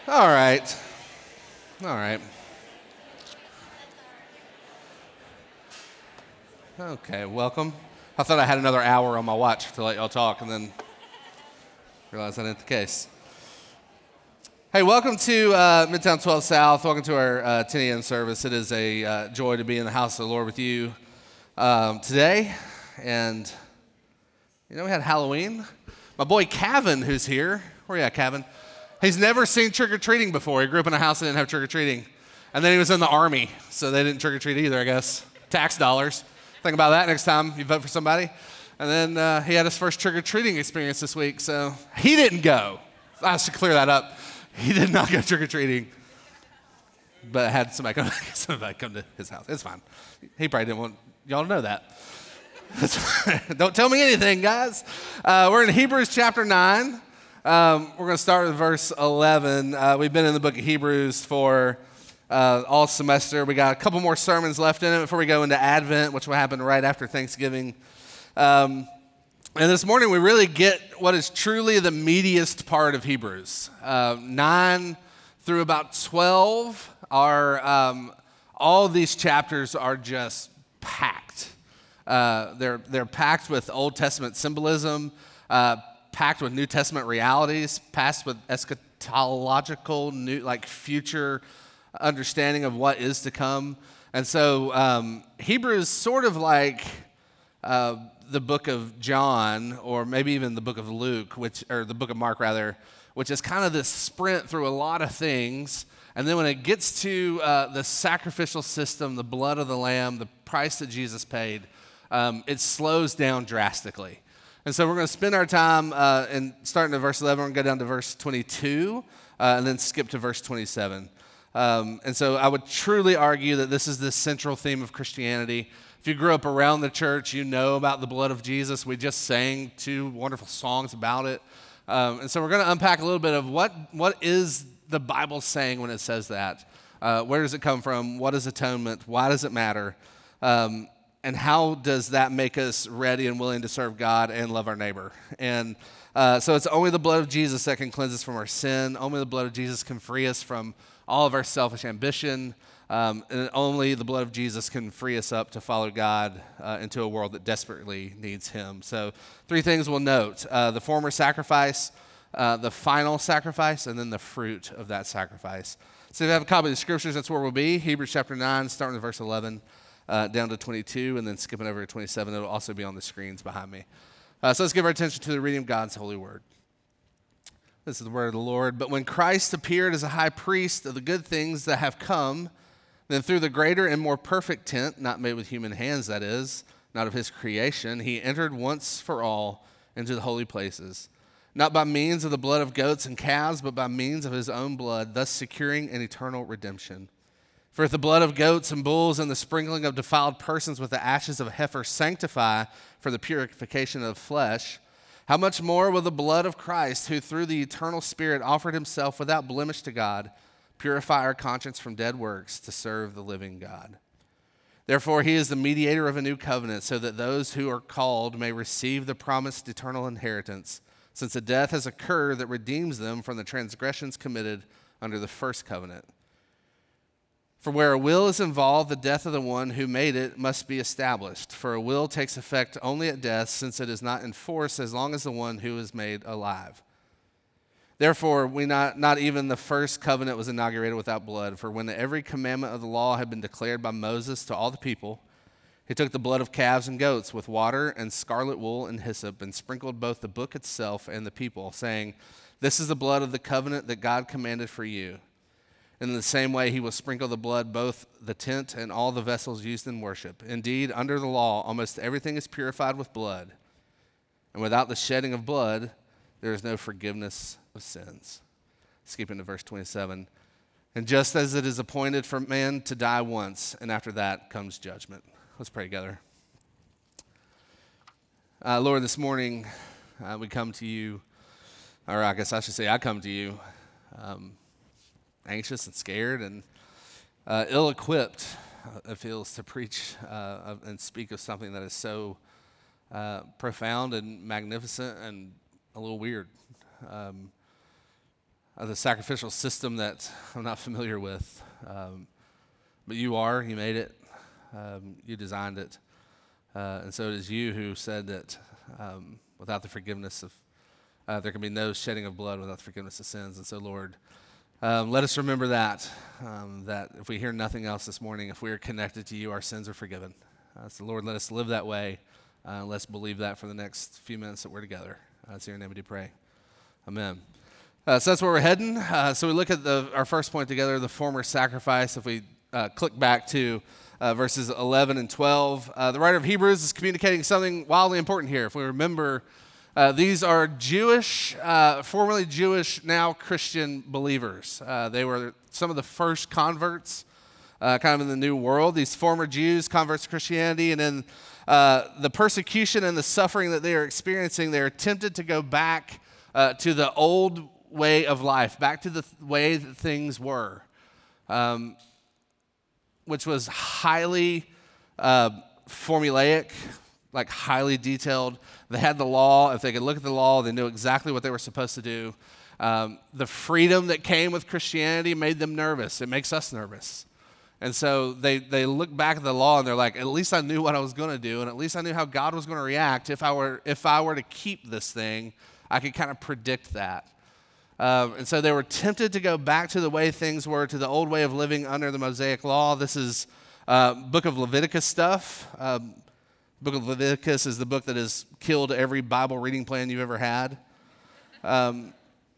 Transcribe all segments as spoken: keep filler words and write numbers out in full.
All right. All right. Okay, welcome. I thought I had another hour on my watch to let y'all talk, and then realized that ain't the case. Hey, welcome to uh, Midtown twelve South. Welcome to our uh, ten a.m. service. It is a uh, joy to be in the house of the Lord with you um, today. And, you know, we had Halloween. My boy Kevin, who's here. Where you at, Kevin? He's never seen trick-or-treating before. He grew up in a house that didn't have trick-or-treating. And then he was in the Army, so they didn't trick-or-treat either, I guess. Tax dollars. Think about that next time you vote for somebody. And then uh, he had his first trick-or-treating experience this week, so he didn't go. I should clear that up. He did not go trick-or-treating, but had somebody come, somebody come to his house. It's fine. He probably didn't want y'all to know that. Don't tell me anything, guys. Uh, we're in Hebrews chapter nine. Um, we're going to start with verse eleven. Uh, we've been in the book of Hebrews for uh, all semester. We got a couple more sermons left in it before we go into Advent, which will happen right after Thanksgiving. Um, and this morning we really get what is truly the meatiest part of Hebrews. Uh, nine through about twelve are, um, all of these chapters are just packed. Uh, they're, they're packed with Old Testament symbolism, uh, packed with New Testament realities, packed with eschatological, new, like future understanding of what is to come. And so um, Hebrews sort of like uh, the book of John, or maybe even the book of Luke, which or the book of Mark rather, which is kind of this sprint through a lot of things. And then when it gets to uh, the sacrificial system, the blood of the Lamb, the price that Jesus paid, um, it slows down drastically. And so we're going to spend our time uh, and starting at verse eleven, we're going to go down to verse twenty-two, uh, and then skip to verse twenty-seven. Um, and so I would truly argue that this is the central theme of Christianity. If you grew up around the church, you know about the blood of Jesus. We just sang two wonderful songs about it. Um, and so we're going to unpack a little bit of what what is the Bible saying when it says that. Uh, where does it come from? What is atonement? Why does it matter? Um, And how does that make us ready and willing to serve God and love our neighbor? And uh, so it's only the blood of Jesus that can cleanse us from our sin. Only the blood of Jesus can free us from all of our selfish ambition. Um, and only the blood of Jesus can free us up to follow God uh, into a world that desperately needs him. So three things we'll note. Uh, the former sacrifice, uh, the final sacrifice, and then the fruit of that sacrifice. So if you have a copy of the scriptures, that's where we'll be. Hebrews chapter nine, starting with verse eleven. Uh, down to twenty-two, and then skipping over to twenty-seven. It'll also be on the screens behind me. Uh, so let's give our attention to the reading of God's holy word. This is the word of the Lord. But when Christ appeared as a high priest of the good things that have come, then through the greater and more perfect tent, not made with human hands, that is, not of his creation, he entered once for all into the holy places, not by means of the blood of goats and calves, but by means of his own blood, thus securing an eternal redemption. For if the blood of goats and bulls and the sprinkling of defiled persons with the ashes of a heifer sanctify for the purification of flesh, how much more will the blood of Christ, who through the eternal Spirit offered himself without blemish to God, purify our conscience from dead works to serve the living God? Therefore, he is the mediator of a new covenant, so that those who are called may receive the promised eternal inheritance, since a death has occurred that redeems them from the transgressions committed under the first covenant. For where a will is involved, the death of the one who made it must be established. For a will takes effect only at death, since it is not in force as long as the one who is made alive. Therefore, we not, not even the first covenant was inaugurated without blood. For when every commandment of the law had been declared by Moses to all the people, he took the blood of calves and goats with water and scarlet wool and hyssop, and sprinkled both the book itself and the people, saying, "This is the blood of the covenant that God commanded for you." And in the same way, he will sprinkle the blood, both the tent and all the vessels used in worship. Indeed, under the law, almost everything is purified with blood. And without the shedding of blood, there is no forgiveness of sins. Skipping to verse twenty-seven. And just as it is appointed for man to die once, and after that comes judgment. Let's pray together. Uh, Lord, this morning uh, we come to you, or I guess I should say I come to you, um, anxious and scared and uh, ill-equipped, uh, it feels, to preach uh, and speak of something that is so uh, profound and magnificent and a little weird. Um, uh, the sacrificial system that I'm not familiar with. Um, but you are, you made it, um, you designed it. Uh, and so it is you who said that um, without the forgiveness of, uh, there can be no shedding of blood without the forgiveness of sins. And so, Lord, um, let us remember that, um, that if we hear nothing else this morning, if we are connected to you, our sins are forgiven. Uh, so, Lord, let us live that way. Uh, let's believe that for the next few minutes that we're together. Uh, it's in your name we do pray. Amen. Uh, so that's where we're heading. Uh, so we look at the, our first point together, the former sacrifice. If we uh, click back to uh, verses eleven and twelve, uh, the writer of Hebrews is communicating something wildly important here. If we remember, uh, these are Jewish, uh, formerly Jewish, now Christian believers. Uh, they were some of the first converts uh, kind of in the new world. These former Jews, converts to Christianity, and then uh, the persecution and the suffering that they are experiencing, they are tempted to go back uh, to the old way of life, back to the th- way that things were, um, which was highly uh, formulaic, like highly detailed. They had the law. If they could look at the law, they knew exactly what they were supposed to do. Um, the freedom that came with Christianity made them nervous. It makes us nervous. And so they, they look back at the law and they're like, at least I knew what I was going to do, and at least I knew how God was going to react. If I were if I were to keep this thing, I could kind of predict that. Um, and so they were tempted to go back to the way things were, to the old way of living under the Mosaic law. This is uh, book of Leviticus stuff. Um, book of Leviticus is the book that has killed every Bible reading plan you've ever had. Um,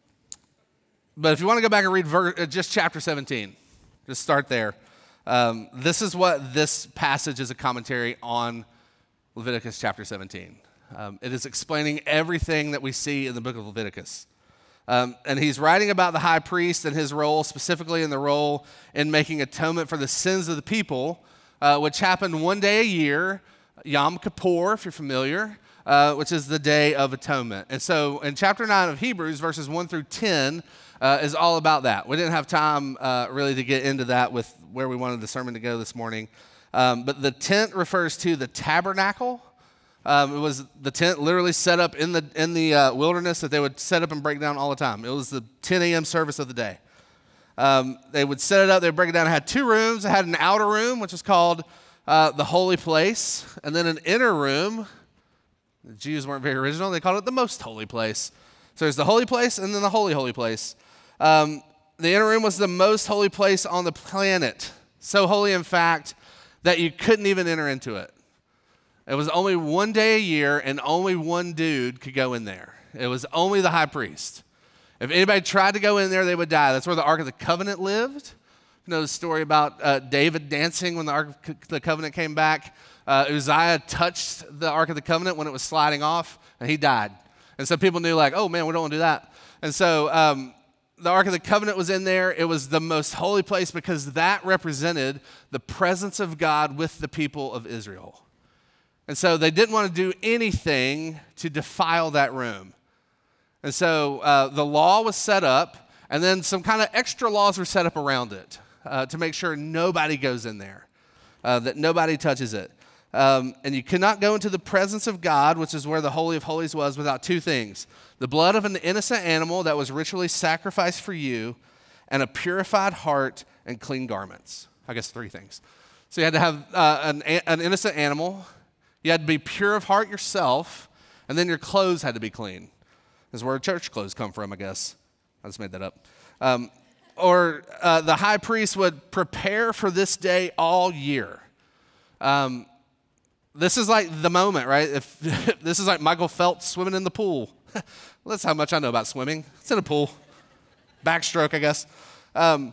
but if you want to go back and read ver- uh, just chapter seventeen, just start there. Um, this is what this passage is a commentary on Leviticus chapter seventeen. Um, it is explaining everything that we see in the book of Leviticus. Um, and he's writing about the high priest and his role, specifically in the role in making atonement for the sins of the people, uh, which happened one day a year, Yom Kippur, if you're familiar, uh, which is the Day of Atonement. And so in chapter nine of Hebrews, verses one through ten, uh, is all about that. We didn't have time uh, really to get into that with where we wanted the sermon to go this morning. Um, but the tent refers to the tabernacle. Um, it was the tent literally set up in the in the uh, wilderness that they would set up and break down all the time. It was the ten a.m. service of the day. Um, they would set it up, they would break it down. It had two rooms. It had an outer room, which was called uh, the holy place, and then an inner room. The Jews weren't very original. They called it the most holy place. So there's the holy place and then the holy, holy place. Um, the inner room was the most holy place on the planet. So holy, in fact, that you couldn't even enter into it. It was only one day a year, and only one dude could go in there. It was only the high priest. If anybody tried to go in there, they would die. That's where the Ark of the Covenant lived. You know the story about uh, David dancing when the Ark of the Covenant came back. Uh, Uzziah touched the Ark of the Covenant when it was sliding off, and he died. And so people knew, like, oh, man, we don't want to do that. And so um, the Ark of the Covenant was in there. It was the most holy place because that represented the presence of God with the people of Israel. And so they didn't want to do anything to defile that room. And so uh, the law was set up, and then some kind of extra laws were set up around it uh, to make sure nobody goes in there, uh, that nobody touches it. Um, and you cannot go into the presence of God, which is where the Holy of Holies was, without two things: the blood of an innocent animal that was ritually sacrificed for you, and a purified heart and clean garments. I guess three things. So you had to have uh, an, an innocent animal. You had to be pure of heart yourself, and then your clothes had to be clean. This is where church clothes come from, I guess. I just made that up. Um, or uh, the high priest would prepare for this day all year. Um, this is like the moment, right? If this is like Michael Phelps swimming in the pool. Well, that's how much I know about swimming. It's in a pool. Backstroke, I guess. Um,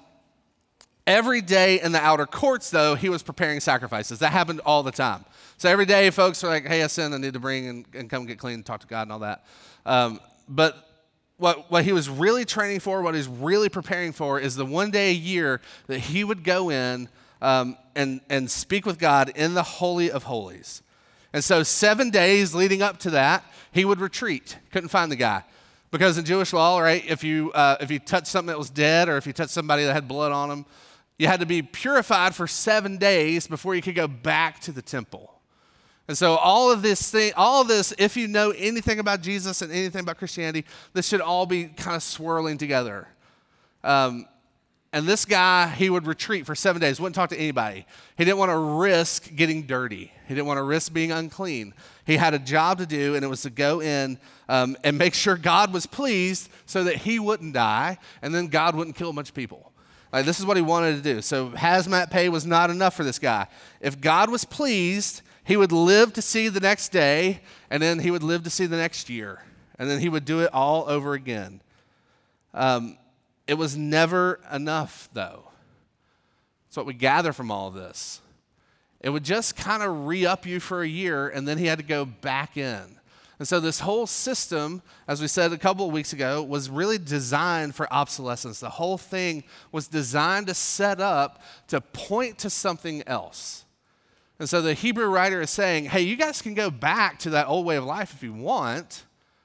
every day in the outer courts, though, he was preparing sacrifices. That happened all the time. So every day, folks are like, hey, I sinned, I need to bring and, and come get clean and talk to God and all that. Um, but what, what he was really training for, what he's really preparing for, is the one day a year that he would go in um, and, and speak with God in the Holy of Holies. And so seven days leading up to that, he would retreat. Couldn't find the guy. Because in Jewish law, right, if you, uh, if you touched something that was dead, or if you touched somebody that had blood on them, you had to be purified for seven days before you could go back to the temple. And so all of this thing, all of this, if you know anything about Jesus and anything about Christianity, this should all be kind of swirling together. Um, and this guy, he would retreat for seven days, wouldn't talk to anybody. He didn't want to risk getting dirty. He didn't want to risk being unclean. He had a job to do, and it was to go in um, and make sure God was pleased so that he wouldn't die, and then God wouldn't kill a bunch of people. Like, this is what he wanted to do. So hazmat pay was not enough for this guy. If God was pleased, he would live to see the next day, and then he would live to see the next year, and then he would do it all over again. Um, it was never enough, though. That's what we gather from all of this. It would just kind of re-up you for a year, and then he had to go back in. And so this whole system, as we said a couple of weeks ago, was really designed for obsolescence. The whole thing was designed to set up to point to something else. And so the Hebrew writer is saying, hey, you guys can go back to that old way of life if you want,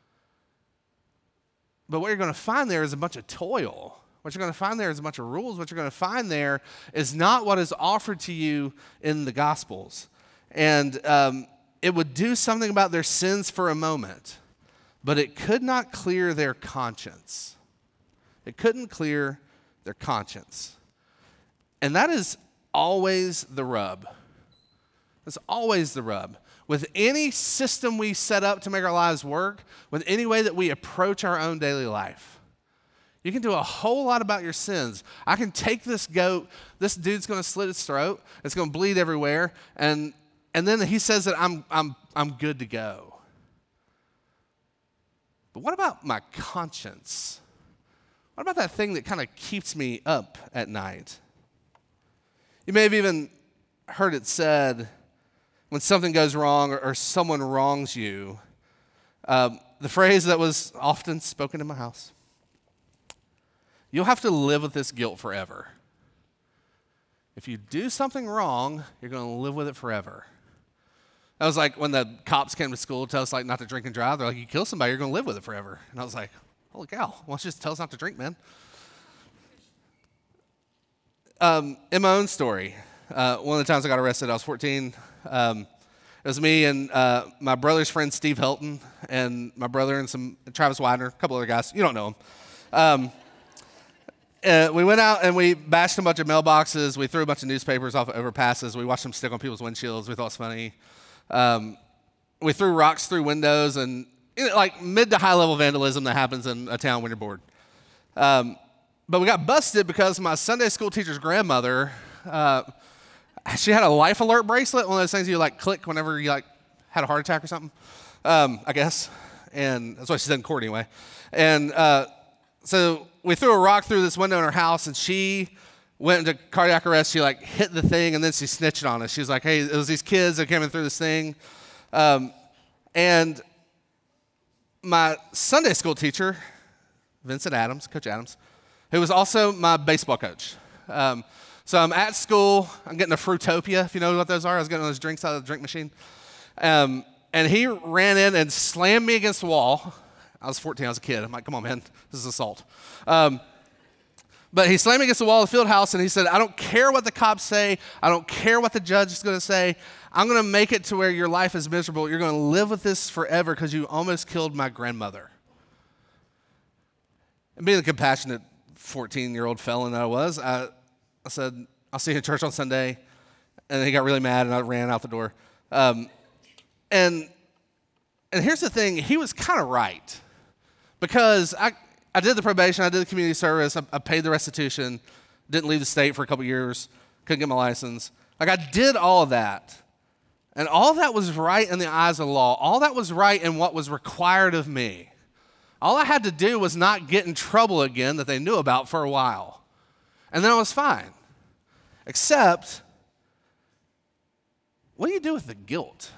but what you're going to find there is a bunch of toil. What you're going to find there is a bunch of rules. What you're going to find there is not what is offered to you in the Gospels. And um, it would do something about their sins for a moment, but it could not clear their conscience. It couldn't clear their conscience. And that is always the rub. That's always the rub. With any system we set up to make our lives work, with any way that we approach our own daily life, you can do a whole lot about your sins. I can take this goat, this dude's going to slit its throat, it's going to bleed everywhere, and and then he says that I'm I'm I'm good to go. But what about my conscience? What about that thing that kind of keeps me up at night? You may have even heard it said when something goes wrong or, or someone wrongs you, um, the phrase that was often spoken in my house, you'll have to live with this guilt forever. If you do something wrong, you're going to live with it forever. That was like when the cops came to school to tell us like not to drink and drive. They're like, you kill somebody, you're going to live with it forever. And I was like, holy cow, why don't you just tell us not to drink, man? Um, in my own story, uh, one of the times I got arrested, I was fourteen. Um, it was me and uh, my brother's friend Steve Helton and my brother and some Travis Widener, a couple other guys. You don't know them. Um, Uh, we went out and we bashed a bunch of mailboxes. We threw a bunch of newspapers off of overpasses. We watched them stick on people's windshields. We thought it was funny. Um, we threw rocks through windows and you know, like mid to high level vandalism that happens in a town when you're bored. Um, but we got busted because my Sunday school teacher's grandmother, uh, she had a life alert bracelet, one of those things you like click whenever you like had a heart attack or something, um, I guess. And that's what she said in court anyway. And uh, so we threw a rock through this window in her house, and she went into cardiac arrest. She like hit the thing, and then she snitched on us. She was like, hey, it was these kids that came in through this thing. Um, and my Sunday school teacher, Vincent Adams, Coach Adams, who was also my baseball coach. Um, so I'm at school. I'm getting a Fruitopia, if you know what those are. I was getting those drinks out of the drink machine. Um, and he ran in and slammed me against the wall. I was fourteen, I was a kid. I'm like, come on, man, this is assault. Um, but he slammed me against the wall of the field house, and he said, I don't care what the cops say. I don't care what the judge is going to say. I'm going to make it to where your life is miserable. You're going to live with this forever because you almost killed my grandmother. And being the compassionate fourteen-year-old felon that I was, I, I said, I'll see you in church on Sunday. And he got really mad, and I ran out the door. Um, and and here's the thing. He was kind of right. Because I, I did the probation, I did the community service, I, I paid the restitution, didn't leave the state for a couple years, couldn't get my license. Like I did all of that. And all that was right in the eyes of the law. All that was right in what was required of me. All I had to do was not get in trouble again that they knew about for a while. And then I was fine. Except, what do you do with the guilt?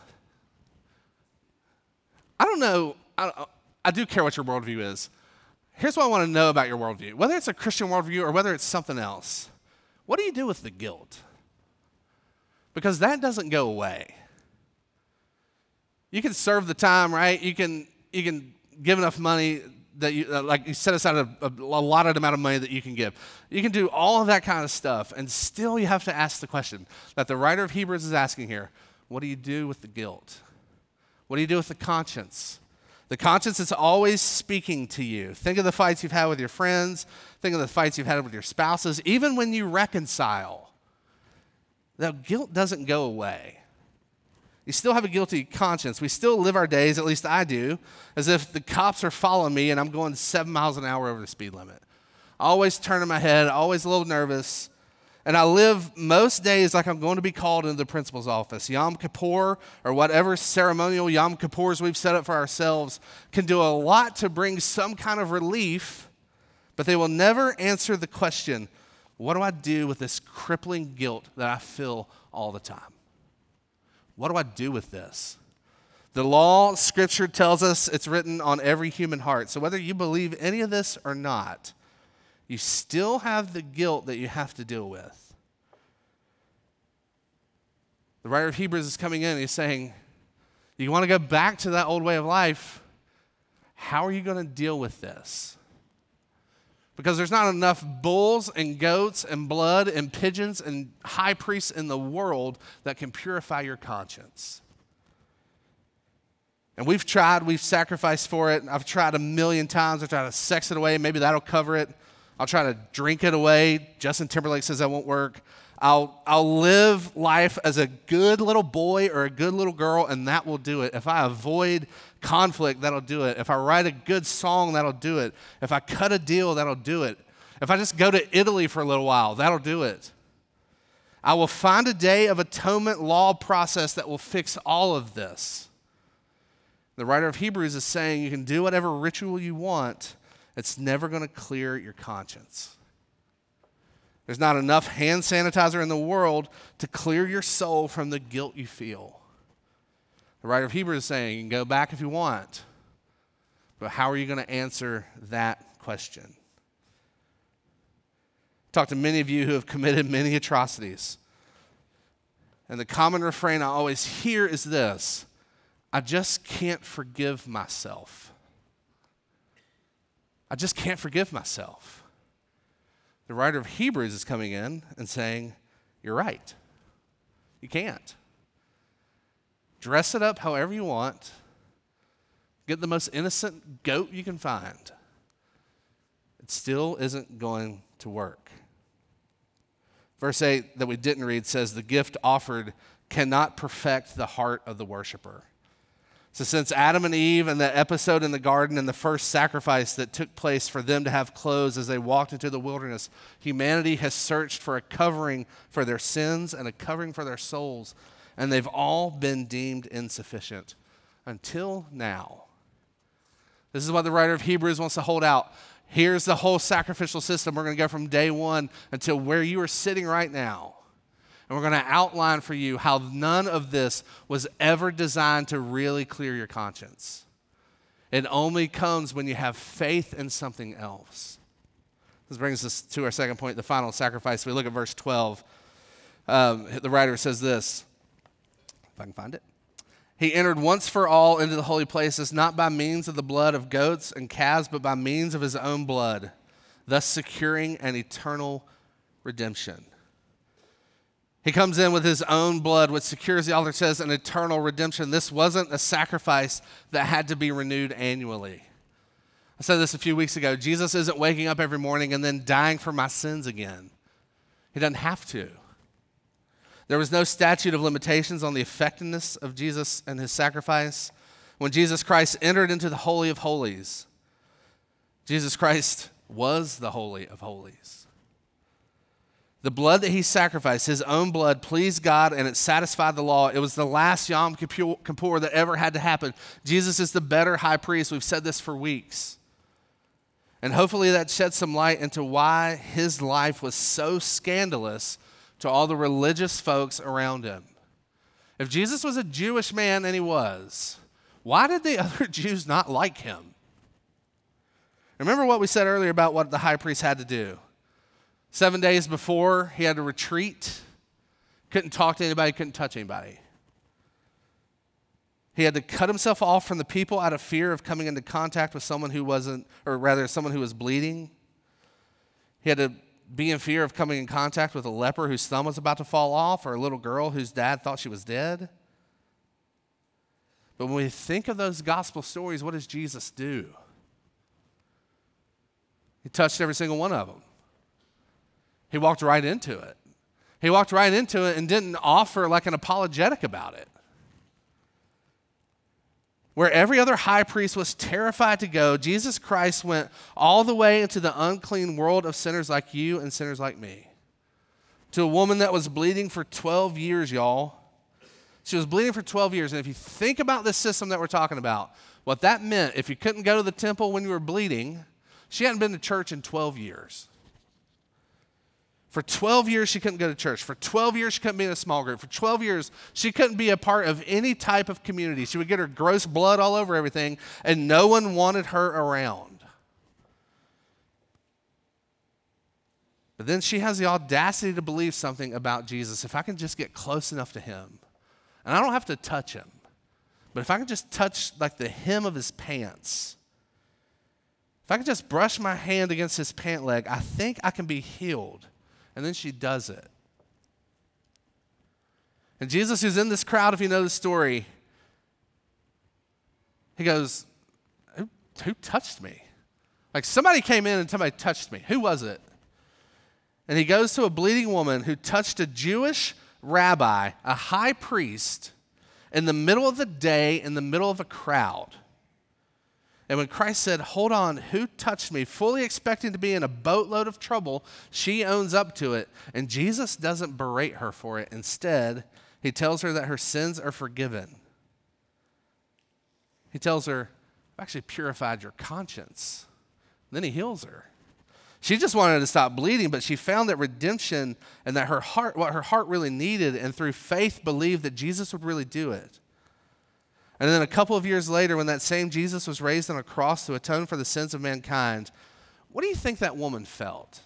I don't know. I don't, I do care what your worldview is. Here's what I want to know about your worldview. Whether it's a Christian worldview or whether it's something else, what do you do with the guilt? Because that doesn't go away. You can serve the time, right? You can you can give enough money that you, uh, like you set aside a, a, a allotted amount of money that you can give. You can do all of that kind of stuff, and still you have to ask the question that the writer of Hebrews is asking here. What do you do with the guilt? What do you do with the conscience? The conscience is always speaking to you. Think of the fights you've had with your friends. Think of the fights you've had with your spouses. Even when you reconcile, the guilt doesn't go away. You still have a guilty conscience. We still live our days, at least I do, as if the cops are following me and I'm going seven miles an hour over the speed limit. Always turning my head, always a little nervous. And I live most days like I'm going to be called into the principal's office. Yom Kippur, or whatever ceremonial Yom Kippurs we've set up for ourselves, can do a lot to bring some kind of relief, but they will never answer the question, what do I do with this crippling guilt that I feel all the time? What do I do with this? The law, Scripture tells us it's written on every human heart. So whether you believe any of this or not, you still have the guilt that you have to deal with. The writer of Hebrews is coming in and he's saying, you want to go back to that old way of life? How are you going to deal with this? Because there's not enough bulls and goats and blood and pigeons and high priests in the world that can purify your conscience. And we've tried, we've sacrificed for it. I've tried a million times. I've tried to sex it away. Maybe that'll cover it. I'll try to drink it away. Justin Timberlake says that won't work. I'll, I'll live life as a good little boy or a good little girl, and that will do it. If I avoid conflict, that'll do it. If I write a good song, that'll do it. If I cut a deal, that'll do it. If I just go to Italy for a little while, that'll do it. I will find a day of atonement law process that will fix all of this. The writer of Hebrews is saying you can do whatever ritual you want. It's never going to clear your conscience. There's not enough hand sanitizer in the world to clear your soul from the guilt you feel. The writer of Hebrews is saying you can go back if you want, but how are you going to answer that question? Talked to many of you who have committed many atrocities. And the common refrain I always hear is this: I just can't forgive myself. I just can't forgive myself. The writer of Hebrews is coming in and saying, you're right. You can't. Dress it up however you want. Get the most innocent goat you can find. It still isn't going to work. Verse eight that we didn't read says, the gift offered cannot perfect the heart of the worshiper. So since Adam and Eve and the episode in the garden and the first sacrifice that took place for them to have clothes as they walked into the wilderness, humanity has searched for a covering for their sins and a covering for their souls, and they've all been deemed insufficient until now. This is what the writer of Hebrews wants to hold out. Here's the whole sacrificial system. We're going to go from day one until where you are sitting right now. And we're going to outline for you how none of this was ever designed to really clear your conscience. It only comes when you have faith in something else. This brings us to our second point, the final sacrifice. We look at verse twelve. Um, the writer says this, if I can find it. He entered once for all into the holy places, not by means of the blood of goats and calves, but by means of his own blood, thus securing an eternal redemption. He comes in with his own blood, which secures, the author says, an eternal redemption. This wasn't a sacrifice that had to be renewed annually. I said this a few weeks ago. Jesus isn't waking up every morning and then dying for my sins again. He doesn't have to. There was no statute of limitations on the effectiveness of Jesus and his sacrifice. When Jesus Christ entered into the Holy of Holies, Jesus Christ was the Holy of Holies. The blood that he sacrificed, his own blood, pleased God and it satisfied the law. It was the last Yom Kippur that ever had to happen. Jesus is the better high priest. We've said this for weeks. And hopefully that sheds some light into why his life was so scandalous to all the religious folks around him. If Jesus was a Jewish man, and he was, why did the other Jews not like him? Remember what we said earlier about what the high priest had to do. Seven days before, he had to retreat, couldn't talk to anybody, couldn't touch anybody. He had to cut himself off from the people out of fear of coming into contact with someone who wasn't, or rather someone who was bleeding. He had to be in fear of coming in contact with a leper whose thumb was about to fall off, or a little girl whose dad thought she was dead. But But when we think of those gospel stories, what does Jesus do? He touched every single one of them. He walked right into it. He walked right into it and didn't offer like an apologetic about it. Where every other high priest was terrified to go, Jesus Christ went all the way into the unclean world of sinners like you and sinners like me. To a woman that was bleeding for twelve years, y'all. She was bleeding for twelve years. And if you think about this system that we're talking about, what that meant, if you couldn't go to the temple when you were bleeding, she hadn't been to church in twelve years. For twelve years, she couldn't go to church. For twelve years, she couldn't be in a small group. For twelve years, she couldn't be a part of any type of community. She would get her gross blood all over everything, and no one wanted her around. But then she has the audacity to believe something about Jesus. If I can just get close enough to him, and I don't have to touch him, but if I can just touch like the hem of his pants, if I can just brush my hand against his pant leg, I think I can be healed. And then she does it. And Jesus, who's in this crowd, if you know the story, he goes, who, who touched me? Like somebody came in and somebody touched me. Who was it? And he goes to a bleeding woman who touched a Jewish rabbi, a high priest, in the middle of the day, in the middle of a crowd. And when Christ said, hold on, who touched me? Fully expecting to be in a boatload of trouble, she owns up to it. And Jesus doesn't berate her for it. Instead, he tells her that her sins are forgiven. He tells her, I've actually purified your conscience. And then he heals her. She just wanted to stop bleeding, but she found that redemption and that her heart, what her heart really needed, and through faith believed that Jesus would really do it. And then a couple of years later, when that same Jesus was raised on a cross to atone for the sins of mankind, what do you think that woman felt?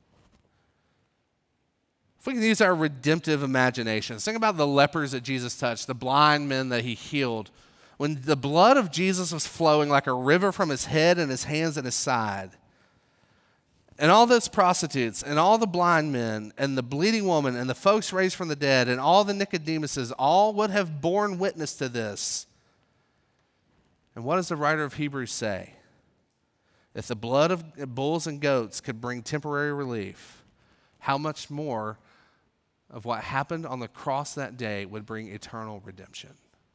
If we can use our redemptive imaginations, think about the lepers that Jesus touched, the blind men that he healed. When the blood of Jesus was flowing like a river from his head and his hands and his side, and all those prostitutes and all the blind men and the bleeding woman and the folks raised from the dead and all the Nicodemuses all would have borne witness to this. And what does the writer of Hebrews say? If the blood of bulls and goats could bring temporary relief, how much more of what happened on the cross that day would bring eternal redemption?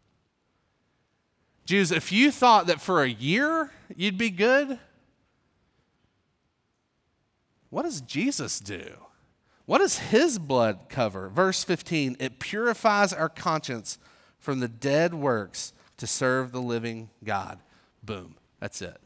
Jews, if you thought that for a year you'd be good, what does Jesus do? What does his blood cover? Verse fifteen, it purifies our conscience from the dead works to serve the living God. Boom. That's it.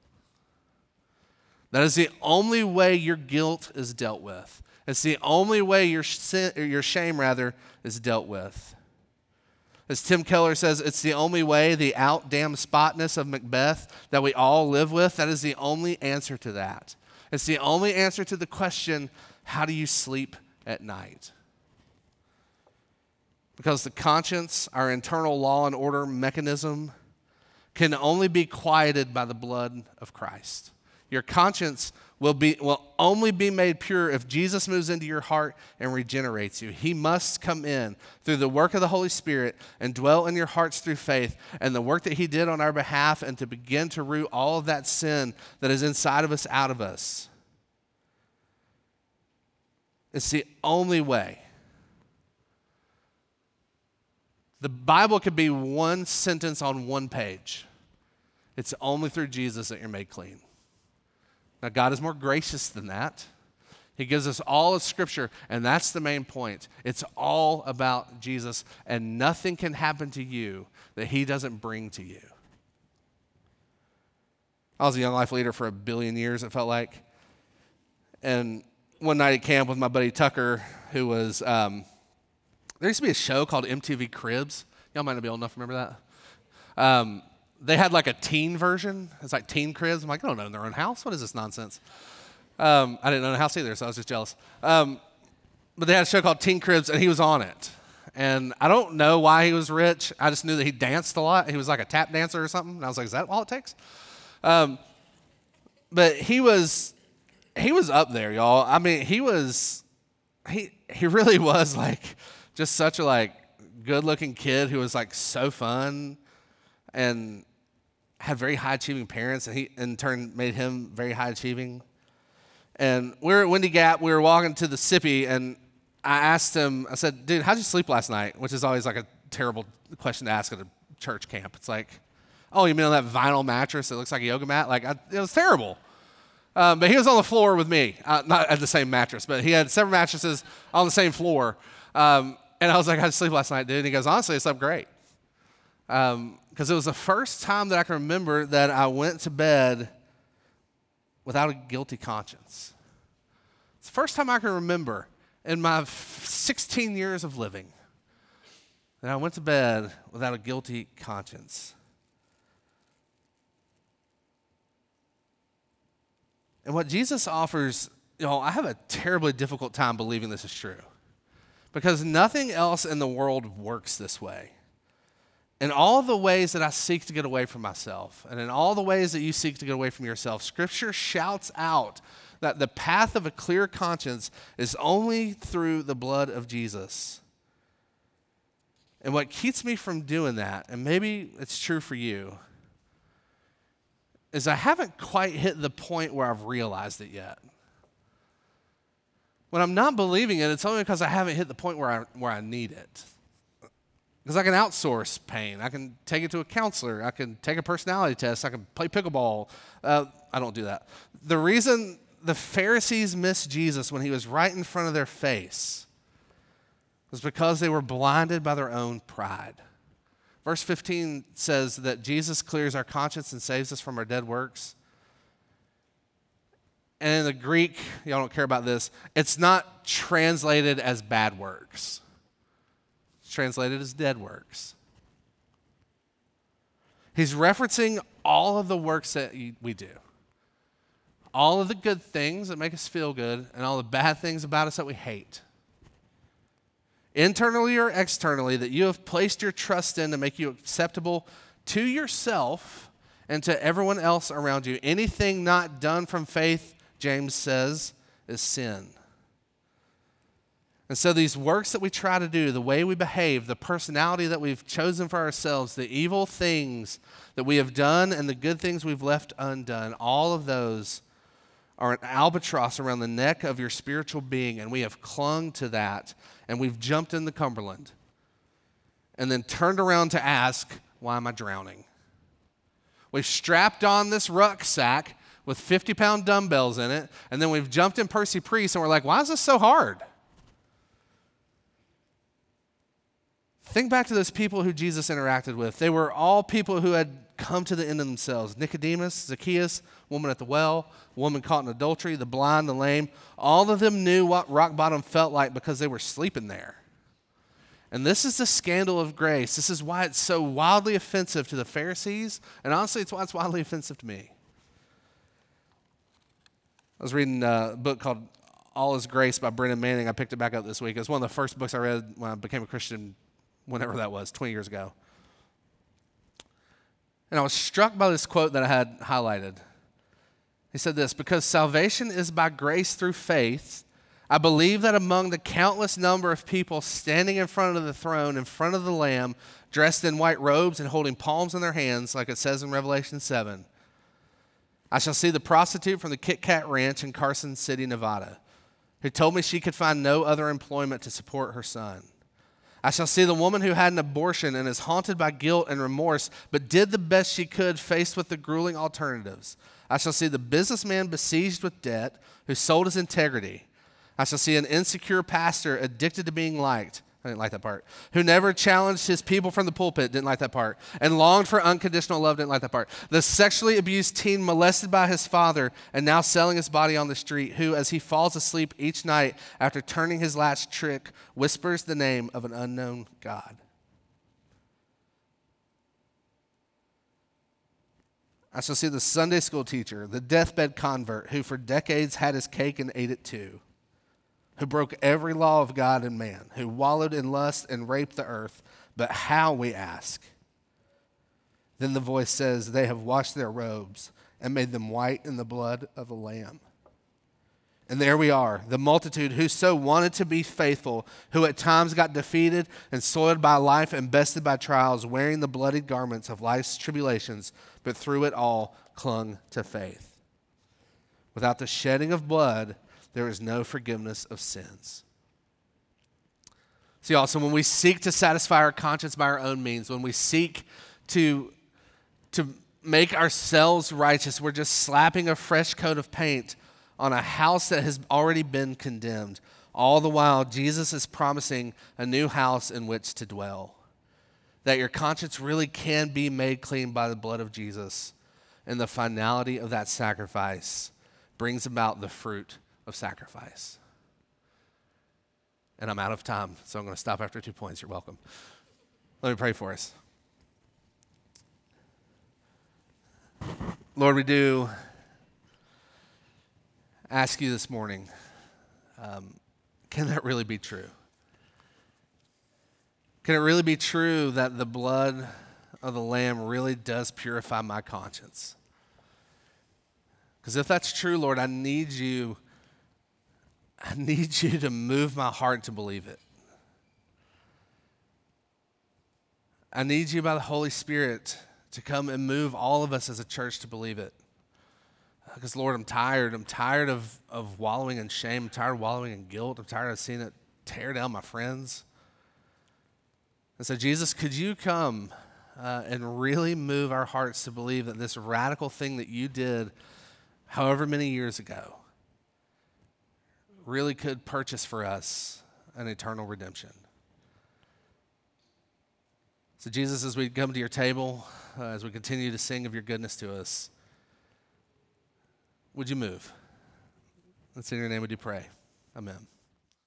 That is the only way your guilt is dealt with. It's the only way your sin, or your shame, rather, is dealt with. As Tim Keller says, it's the only way, the out damn spotness of Macbeth that we all live with, that is the only answer to that. It's the only answer to the question, how do you sleep at night? Because the conscience, our internal law and order mechanism, can only be quieted by the blood of Christ. Your conscience will be will only be made pure if Jesus moves into your heart and regenerates you. He must come in through the work of the Holy Spirit and dwell in your hearts through faith and the work that he did on our behalf, and to begin to root all of that sin that is inside of us out of us. It's the only way. The Bible could be one sentence on one page. It's only through Jesus that you're made clean. Now, God is more gracious than that. He gives us all of Scripture, and that's the main point. It's all about Jesus, and nothing can happen to you that he doesn't bring to you. I was a Young Life leader for a billion years, it felt like. And one night at camp with my buddy Tucker, who was... Um, There used to be a show called M T V Cribs. Y'all might not be old enough to remember that. Um, they had like a teen version. It's like Teen Cribs. I'm like, I don't know in their own house. What is this nonsense? Um, I didn't own a house either, so I was just jealous. Um, but they had a show called Teen Cribs, and he was on it. And I don't know why he was rich. I just knew that he danced a lot. He was like a tap dancer or something. And I was like, is that all it takes? Um, but he was, he was up there, y'all. I mean, he was, he he really was like... just such a like good-looking kid who was like so fun, and had very high-achieving parents, and he, in turn, made him very high-achieving. And we were at Windy Gap. We were walking to the Sippy, and I asked him, I said, dude, how'd you sleep last night? Which is always like a terrible question to ask at a church camp. It's like, oh, you mean on that vinyl mattress that looks like a yoga mat? Like, I, it was terrible. Um, but he was on the floor with me, uh, not at the same mattress, but he had several mattresses on the same floor. Um, and I was like, how'd you sleep last night, dude? And he goes, honestly, I slept great. Because um, it was the first time that I can remember that I went to bed without a guilty conscience. It's the first time I can remember in my sixteen years of living that I went to bed without a guilty conscience. And what Jesus offers, you know, I have a terribly difficult time believing this is true, because nothing else in the world works this way. In all the ways that I seek to get away from myself, and in all the ways that you seek to get away from yourself, Scripture shouts out that the path of a clear conscience is only through the blood of Jesus. And what keeps me from doing that, and maybe it's true for you, is I haven't quite hit the point where I've realized it yet. When I'm not believing it, it's only because I haven't hit the point where I, where I need it. Because I can outsource pain. I can take it to a counselor. I can take a personality test. I can play pickleball. Uh, I don't do that. The reason the Pharisees missed Jesus when he was right in front of their face was because they were blinded by their own pride. Verse fifteen says that Jesus clears our conscience and saves us from our dead works. And in the Greek, y'all don't care about this, it's not translated as bad works. It's translated as dead works. He's referencing all of the works that we do. All of the good things that make us feel good and all the bad things about us that we hate. Internally or externally, that you have placed your trust in to make you acceptable to yourself and to everyone else around you. Anything not done from faith, James says, is sin. And so these works that we try to do, the way we behave, the personality that we've chosen for ourselves, the evil things that we have done and the good things we've left undone, all of those are an albatross around the neck of your spiritual being, and we have clung to that, and we've jumped in the Cumberland and then turned around to ask, why am I drowning? We've strapped on this rucksack with fifty-pound dumbbells in it, and then we've jumped in Percy Priest, and we're like, why is this so hard? Think back to those people who Jesus interacted with. They were all people who had come to the end of themselves. Nicodemus, Zacchaeus, woman at the well, woman caught in adultery, the blind, the lame. All of them knew what rock bottom felt like because they were sleeping there. And this is the scandal of grace. This is why it's so wildly offensive to the Pharisees, and honestly, it's why it's wildly offensive to me. I was reading a book called All Is Grace by Brennan Manning. I picked it back up this week. It was one of the first books I read when I became a Christian, whenever that was, twenty years ago. And I was struck by this quote that I had highlighted. He said this, because salvation is by grace through faith, I believe that among the countless number of people standing in front of the throne, in front of the Lamb, dressed in white robes and holding palms in their hands, like it says in Revelation seven, I shall see the prostitute from the Kit Kat Ranch in Carson City, Nevada, who told me she could find no other employment to support her son. I shall see the woman who had an abortion and is haunted by guilt and remorse, but did the best she could faced with the grueling alternatives. I shall see the businessman besieged with debt who sold his integrity. I shall see an insecure pastor addicted to being liked. I didn't like that part. Who never challenged his people from the pulpit. Didn't like that part. And longed for unconditional love. Didn't like that part. The sexually abused teen molested by his father and now selling his body on the street, who, as he falls asleep each night after turning his last trick, whispers the name of an unknown God. I shall see the Sunday school teacher, the deathbed convert, who for decades had his cake and ate it too, who broke every law of God and man, who wallowed in lust and raped the earth. But how, we ask? Then the voice says, they have washed their robes and made them white in the blood of the Lamb. And there we are, the multitude who so wanted to be faithful, who at times got defeated and soiled by life and bested by trials, wearing the bloodied garments of life's tribulations, but through it all clung to faith. Without the shedding of blood, there is no forgiveness of sins. See, also, when we seek to satisfy our conscience by our own means, when we seek to, to make ourselves righteous, we're just slapping a fresh coat of paint on a house that has already been condemned. All the while, Jesus is promising a new house in which to dwell. That your conscience really can be made clean by the blood of Jesus. And the finality of that sacrifice brings about the fruit of sacrifice. And I'm out of time, so I'm going to stop after two points. You're welcome. Let me pray for us. Lord, we do ask you this morning, um, can that really be true? Can it really be true that the blood of the Lamb really does purify my conscience? Because if that's true, Lord, I need you, I need you to move my heart to believe it. I need you by the Holy Spirit to come and move all of us as a church to believe it. Because, Lord, I'm tired. I'm tired of, of wallowing in shame. I'm tired of wallowing in guilt. I'm tired of seeing it tear down my friends. And so, Jesus, could you come uh, and really move our hearts to believe that this radical thing that you did however many years ago really could purchase for us an eternal redemption. So, Jesus, as we come to your table, uh, as we continue to sing of your goodness to us, would you move? Let's in your name would you pray. Amen.